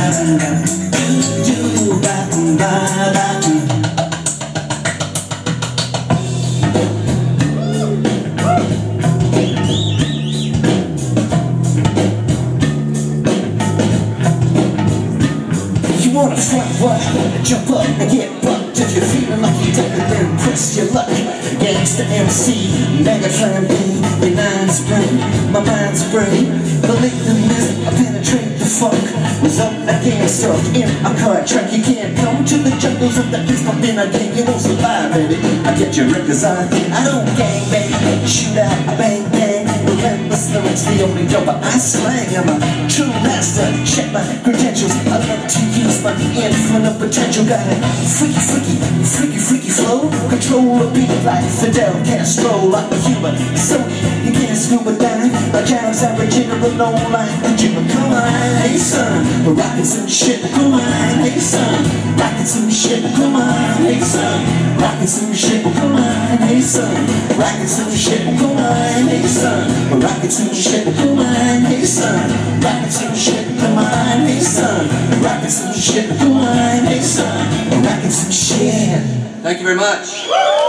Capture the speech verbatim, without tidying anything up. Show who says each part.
Speaker 1: You wanna front what? Jump up and get bucked if you're feeling like you done and then press your luck. Gangsta M C, Megatron B, your nine's brain, my mind's brain. Believe in this, I penetrate the funk. Was up again, stuck in a car track. You can't come to the jungles of the east, but then again you won't survive, baby. I get your records on, I don't gang bang, shoot out, I bang bang. Relentless lyrics, the only dope I slang. I'm a true master, check my credentials. I love to use my infinite potential. Got a freaky, freaky, freaky, freaky flow. Control a beat like Fidel Castro, like a human. So you can't scuba dive. My job's original, no line. Jimmy, come on, hey son, we're rocking some shit. Come on, hey son, rocking some shit. Come on, hey son, rocking some shit. Come on, hey son, rocking some shit. Come on, hey son, we're rocking some shit. Come on, hey son, rocking some shit. Come on, hey son, rocking some shit. Come on, hey son, rocking some shit.
Speaker 2: Thank you very much.